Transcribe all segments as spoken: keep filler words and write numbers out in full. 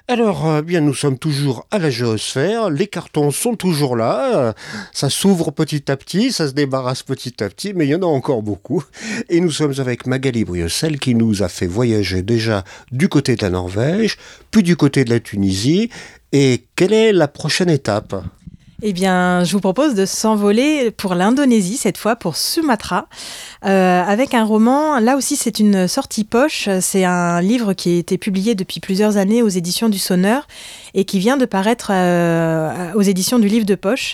Alors, euh, bien, nous sommes toujours à la géosphère, les cartons sont toujours là, euh, ça s'ouvre petit à petit, ça se débarrasse petit à petit, mais il y en a encore beaucoup. Et nous sommes avec Magali Briocel qui nous a fait voyager déjà du côté de la Norvège, puis du côté de la Tunisie. Et quelle est la prochaine étape ? Eh bien, je vous propose de s'envoler pour l'Indonésie, cette fois pour Sumatra, euh, avec un roman. Là aussi, c'est une sortie poche. C'est un livre qui a été publié depuis plusieurs années aux éditions du Sonneur et qui vient de paraître euh, aux éditions du Livre de Poche.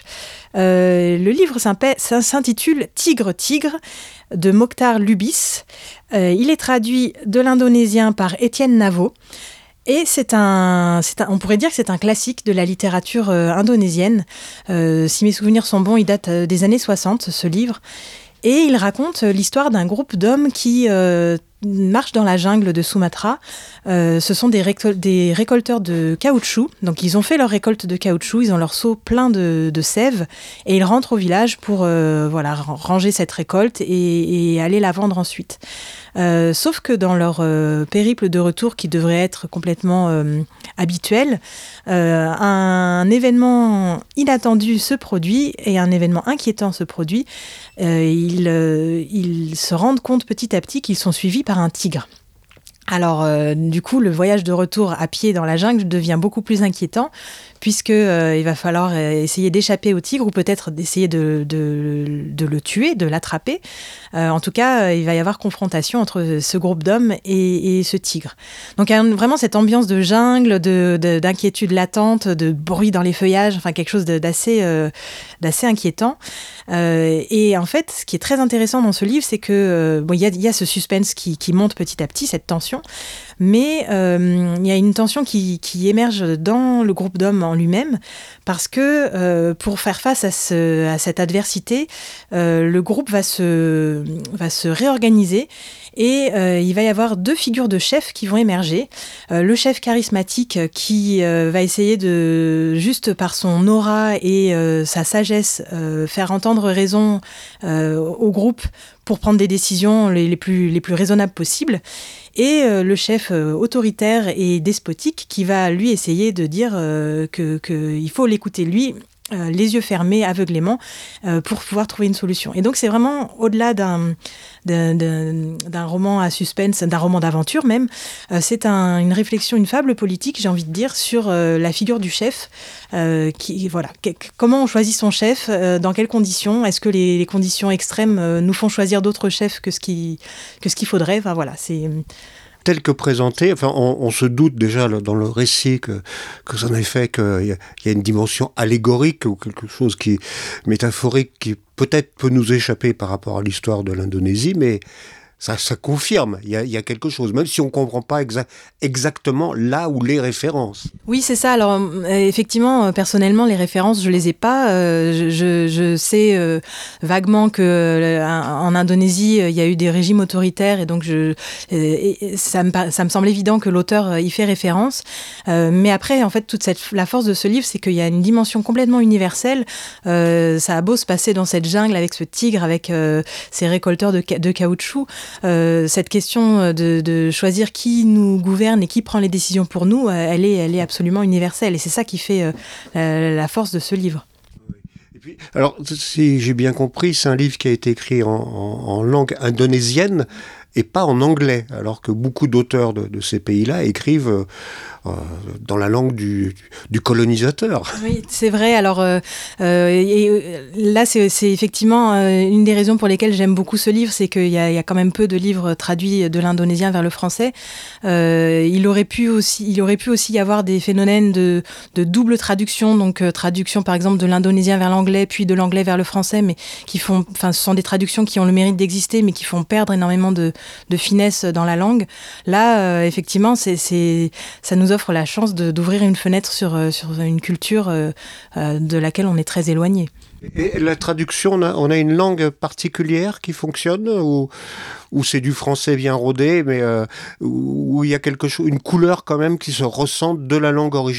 Euh, le livre s'intitule Tigre, Tigre de Mokhtar Lubis. Euh, il est traduit de l'indonésien par Étienne Navo. Et c'est un, c'est un, on pourrait dire que c'est un classique de la littérature euh, indonésienne. Euh, si mes souvenirs sont bons, il date euh, des années soixante, ce livre. Et il raconte l'histoire d'un groupe d'hommes qui euh, marchent dans la jungle de Sumatra. Euh, ce sont des, récol- des récolteurs de caoutchouc. Donc ils ont fait leur récolte de caoutchouc, ils ont leur seau plein de, de sève et ils rentrent au village pour euh, voilà, ranger cette récolte et, et aller la vendre ensuite. Euh, sauf que dans leur euh, périple de retour qui devrait être complètement euh, habituel, euh, un événement inattendu se produit et un événement inquiétant se produit. Euh, ils, euh, ils se rendent compte petit à petit qu'ils sont suivis par un tigre. Alors, euh, du coup, le voyage de retour à pied dans la jungle devient beaucoup plus inquiétant puisque euh, il va falloir essayer d'échapper au tigre ou peut-être d'essayer de, de, de le tuer, de l'attraper. Euh, en tout cas, il va y avoir confrontation entre ce groupe d'hommes et, et ce tigre. Donc, il y a vraiment cette ambiance de jungle, de, de, d'inquiétude latente, de bruit dans les feuillages, enfin quelque chose de, d'assez, euh, d'assez inquiétant. Euh, et en fait, ce qui est très intéressant dans ce livre, c'est que euh, bon, il y a, il y a ce suspense qui, qui monte petit à petit, cette tension, mais euh, il y a une tension qui, qui émerge dans le groupe d'hommes en lui-même, parce que euh, pour faire face à, ce, à cette adversité, euh, le groupe va se, va se réorganiser. Et euh, il va y avoir deux figures de chefs qui vont émerger. Euh, le chef charismatique qui euh, va essayer de, juste par son aura et euh, sa sagesse, euh, faire entendre raison euh, au groupe pour prendre des décisions les, les, plus, les plus raisonnables possibles. Et euh, le chef euh, autoritaire et despotique qui va lui essayer de dire euh, que, que il faut l'écouter lui, euh, les yeux fermés, aveuglément, euh, pour pouvoir trouver une solution. Et donc c'est vraiment au-delà d'un, d'un, d'un, d'un roman à suspense, d'un roman d'aventure même, euh, c'est un, une réflexion, une fable politique, j'ai envie de dire, sur euh, la figure du chef. Euh, qui, voilà, que, comment on choisit son chef, euh, dans quelles conditions, est-ce que les, les conditions extrêmes euh, nous font choisir d'autres chefs que ce, qui, que ce qu'il faudrait, enfin voilà, c'est... Tel que présenté, enfin, on, on se doute déjà dans le récit que, que ça en est fait qu'il y, y a une dimension allégorique ou quelque chose qui métaphorique qui peut-être peut nous échapper par rapport à l'histoire de l'Indonésie, mais ça, ça confirme, il y, a, il y a quelque chose, même si on ne comprend pas exa- exactement là où les références. Oui, c'est ça. Alors, euh, effectivement, euh, personnellement, les références, je les ai pas. Euh, je, je, je sais euh, vaguement que euh, en Indonésie, euh, il y a eu des régimes autoritaires et donc je, et, et ça, me, ça me semble évident que l'auteur euh, y fait référence. Euh, mais après, en fait, toute cette, la force de ce livre, c'est qu'il y a une dimension complètement universelle. Euh, ça a beau se passer dans cette jungle avec ce tigre, avec euh, ces récolteurs de, ca- de caoutchouc. Euh, cette question de, de choisir qui nous gouverne et qui prend les décisions pour nous, euh, elle est, elle est absolument universelle. Et c'est ça qui fait euh, la force de ce livre. Et puis, alors, si j'ai bien compris, c'est un livre qui a été écrit en, en, en langue indonésienne et pas en anglais, alors que beaucoup d'auteurs de, de ces pays-là écrivent euh, euh, dans la langue du, du colonisateur. Oui, c'est vrai. Alors euh, euh, et, et, là, c'est, c'est effectivement euh, une des raisons pour lesquelles j'aime beaucoup ce livre, c'est qu'il y a, il y a quand même peu de livres traduits de l'indonésien vers le français. Euh, il aurait pu aussi, il aurait pu aussi y avoir des phénomènes de, de double traduction, donc euh, traduction par exemple de l'indonésien vers l'anglais, puis de l'anglais vers le français, mais qui font, enfin, ce sont des traductions qui ont le mérite d'exister, mais qui font perdre énormément de de finesse dans la langue. Là, euh, effectivement, c'est, c'est, ça nous offre la chance de, d'ouvrir une fenêtre sur, sur une culture euh, euh, de laquelle on est très éloigné. Et la traduction, on a, on a une langue particulière qui fonctionne ou, ou c'est du français bien rodé, mais euh, où il y a quelque chose, une couleur quand même qui se ressent de la langue originale ?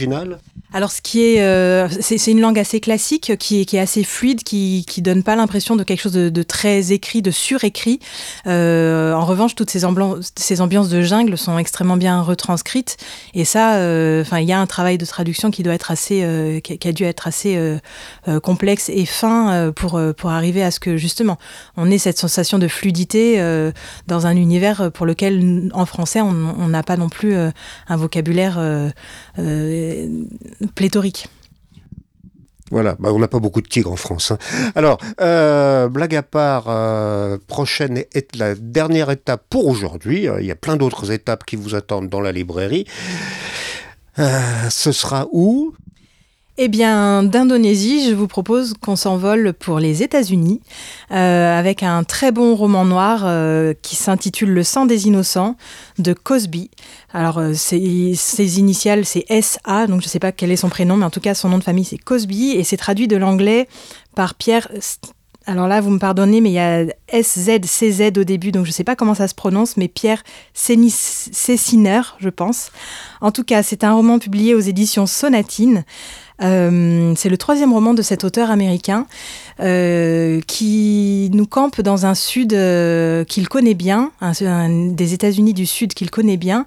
Alors, ce qui est, euh, c'est, c'est une langue assez classique, qui est, qui est assez fluide, qui qui donne pas l'impression de quelque chose de, de très écrit, de surécrit. Euh, en revanche, toutes ces ambiances, ces ambiances de jungle sont extrêmement bien retranscrites. Et ça, enfin, euh, il y a un travail de traduction qui doit être assez, euh, qui, qui a dû être assez euh, euh, complexe et fin euh, pour pour arriver à ce que justement on ait cette sensation de fluidité euh, dans un univers pour lequel, en français, on n'a pas non plus euh, un vocabulaire euh, euh, pléthorique. Voilà, bah on n'a pas beaucoup de tigres en France. Hein. Alors, euh, blague à part, euh, prochaine est la dernière étape pour aujourd'hui. Il y a plein d'autres étapes qui vous attendent dans la librairie. Euh, ce sera où ? Eh bien, d'Indonésie, je vous propose qu'on s'envole pour les États-Unis euh, avec un très bon roman noir euh, qui s'intitule Le sang des innocents de Cosby. Alors, euh, ses, ses initiales, c'est S A, donc je ne sais pas quel est son prénom, mais en tout cas, son nom de famille, c'est Cosby, et c'est traduit de l'anglais par Pierre... Alors là, vous me pardonnez, mais il y a S Z C Z au début, donc je ne sais pas comment ça se prononce, mais Pierre Cessiner, je pense. En tout cas, c'est un roman publié aux éditions Sonatine. Euh, c'est le troisième roman de cet auteur américain euh, qui nous campe dans un sud euh, qu'il connaît bien, un, un, des États-Unis du sud qu'il connaît bien,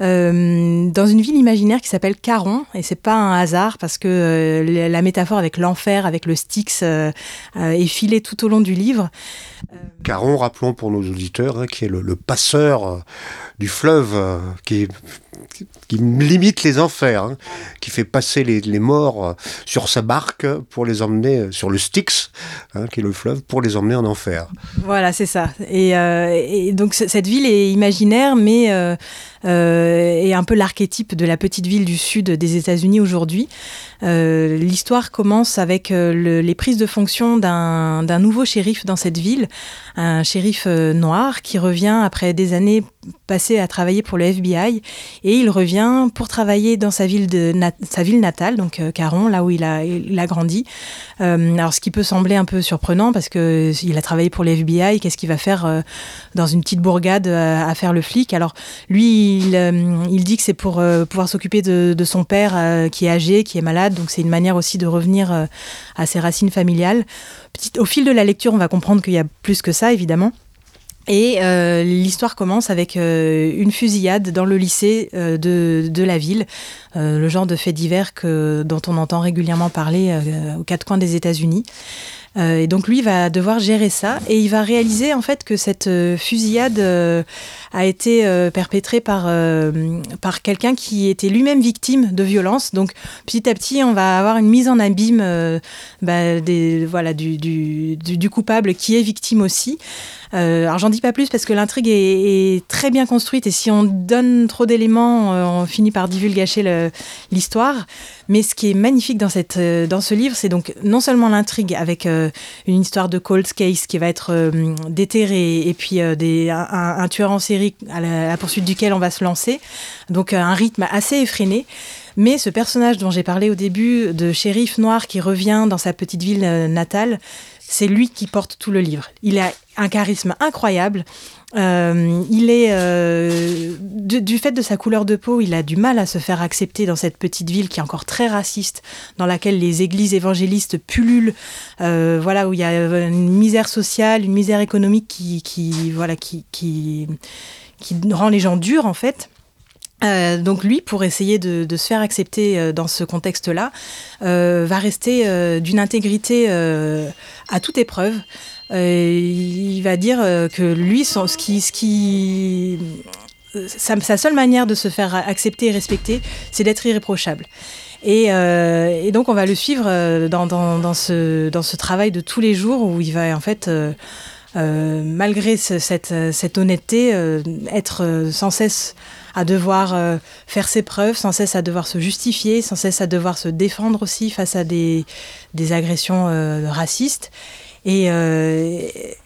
euh, dans une ville imaginaire qui s'appelle Caron, et c'est pas un hasard parce que euh, la métaphore avec l'enfer, avec le Styx euh, euh, est filée tout au long du livre. Caron, rappelons pour nos auditeurs, hein, qui est le, le passeur euh, du fleuve euh, qui est qui limite les enfers, hein, qui fait passer les, les morts euh, sur sa barque pour les emmener euh, sur le Styx, hein, qui est le fleuve, pour les emmener en enfer. Voilà, c'est ça. Et, euh, et donc c- cette ville est imaginaire, mais euh, euh, est un peu l'archétype de la petite ville du sud des États-Unis aujourd'hui. Euh, l'histoire commence avec euh, le, les prises de fonction d'un, d'un nouveau shérif dans cette ville, un shérif euh, noir qui revient après des années passées à travailler pour le F B I, et il revient pour travailler dans sa ville, de, nat- sa ville natale, donc euh, Caron, là où il a, il a grandi. Euh, alors ce qui peut sembler un peu surprenant parce qu'il a travaillé pour le F B I, qu'est-ce qu'il va faire euh, dans une petite bourgade euh, à faire le flic? Alors lui, il, euh, il dit que c'est pour euh, pouvoir s'occuper de, de son père euh, qui est âgé, qui est malade, donc c'est une manière aussi de revenir euh, à ses racines familiales. Petit, au fil de la lecture, on va comprendre qu'il y a plus que ça, évidemment. Et euh, l'histoire commence avec euh, une fusillade dans le lycée euh, de, de la ville, euh, le genre de fait divers que, dont on entend régulièrement parler euh, aux quatre coins des États-Unis. Euh, et donc lui va devoir gérer ça, et il va réaliser en fait que cette euh, fusillade euh, a été euh, perpétrée par, euh, par quelqu'un qui était lui-même victime de violence. Donc petit à petit, on va avoir une mise en abîme euh, bah, des, voilà, du, du, du, du coupable qui est victime aussi. Euh, alors j'en dis pas plus parce que l'intrigue est, est très bien construite, et si on donne trop d'éléments, euh, on finit par divulgacher le, l'histoire. Mais ce qui est magnifique dans, cette, euh, dans ce livre, c'est donc non seulement l'intrigue avec euh, une histoire de cold case qui va être euh, déterrée, et puis euh, des, un, un tueur en série à la, à la poursuite duquel on va se lancer, donc euh, un rythme assez effréné. Mais ce personnage dont j'ai parlé au début, de shérif noir qui revient dans sa petite ville euh, natale, c'est lui qui porte tout le livre. Il a un charisme incroyable. Euh, il est, euh, du, du fait de sa couleur de peau, il a du mal à se faire accepter dans cette petite ville qui est encore très raciste, dans laquelle les églises évangélistes pullulent, euh, voilà, où il y a une misère sociale, une misère économique qui, qui, voilà, qui, qui, qui rend les gens durs, en fait. Euh, donc lui, pour essayer de, de se faire accepter euh, dans ce contexte-là, euh, va rester euh, d'une intégrité euh, à toute épreuve. Euh, il va dire euh, que lui, son, ce qui, ce qui, sa, sa seule manière de se faire accepter et respecter, c'est d'être irréprochable. Et, euh, et donc on va le suivre euh, dans, dans, dans, ce, dans ce travail de tous les jours où il va en fait, euh, euh, malgré ce, cette, cette honnêteté, euh, être euh, sans cesse à devoir euh, faire ses preuves, sans cesse à devoir se justifier, sans cesse à devoir se défendre aussi face à des, des agressions euh, racistes. Et euh,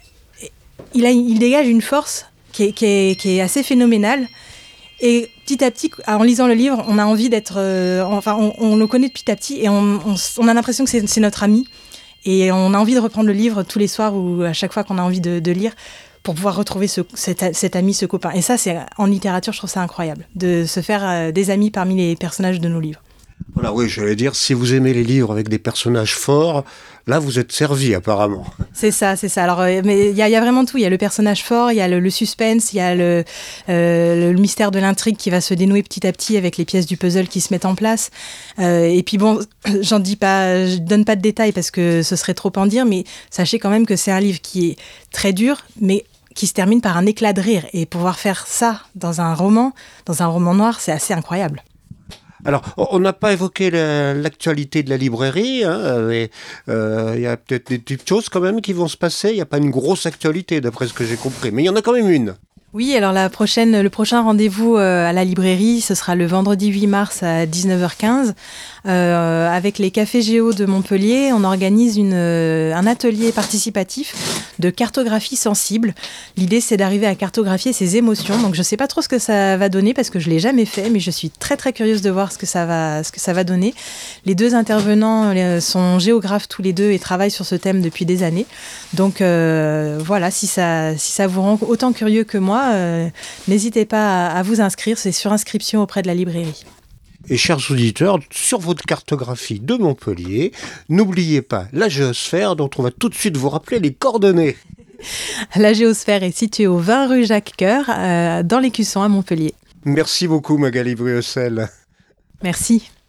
il, a, il dégage une force qui est, qui est, qui est assez phénoménale. Et petit à petit, en lisant le livre, on a envie d'être... Euh, enfin, on, on le connaît petit à petit, et on, on, on a l'impression que c'est, c'est notre ami. Et on a envie de reprendre le livre tous les soirs ou à chaque fois qu'on a envie de, de lire, pour pouvoir retrouver ce, cet, cet ami, ce copain. Et ça, c'est, en littérature, je trouve ça incroyable, de se faire euh, des amis parmi les personnages de nos livres. Voilà, oui, j'allais dire, si vous aimez les livres avec des personnages forts, là, vous êtes servi, apparemment. C'est ça, c'est ça. Alors, euh, mais il y, a- il y a vraiment tout. Il y a le personnage fort, il y a le, le suspense, il y a le, euh, le mystère de l'intrigue qui va se dénouer petit à petit avec les pièces du puzzle qui se mettent en place. Euh, et puis bon, j'en dis pas, je donne pas de détails parce que ce serait trop en dire, mais sachez quand même que c'est un livre qui est très dur, mais qui se termine par un éclat de rire. Et pouvoir faire ça dans un roman, dans un roman noir, c'est assez incroyable. Alors, on on n'a pas évoqué la- l'actualité de la librairie, hein, mais, euh, il y a peut-être des petites choses quand même qui vont se passer. Il n'y a pas une grosse actualité, d'après ce que j'ai compris, mais il y en a quand même une. Oui, alors la prochaine, le prochain rendez-vous euh, à la librairie, ce sera le vendredi huit mars à dix-neuf heures quinze. Euh, avec les Cafés Géo de Montpellier, on organise une, euh, un atelier participatif de cartographie sensible. L'idée, c'est d'arriver à cartographier ses émotions. Donc, je ne sais pas trop ce que ça va donner parce que je ne l'ai jamais fait, mais je suis très, très curieuse de voir ce que ça va, ce que ça va donner. Les deux intervenants euh, sont géographes tous les deux et travaillent sur ce thème depuis des années. Donc, euh, voilà, si ça, si ça vous rend autant curieux que moi, euh, n'hésitez pas à, à vous inscrire. C'est sur inscription auprès de la librairie. Et chers auditeurs, sur votre cartographie de Montpellier, n'oubliez pas la géosphère dont on va tout de suite vous rappeler les coordonnées. La géosphère est située au vingt rue Jacques Coeur, euh, dans l'Écusson à Montpellier. Merci beaucoup Magali Briocel. Merci.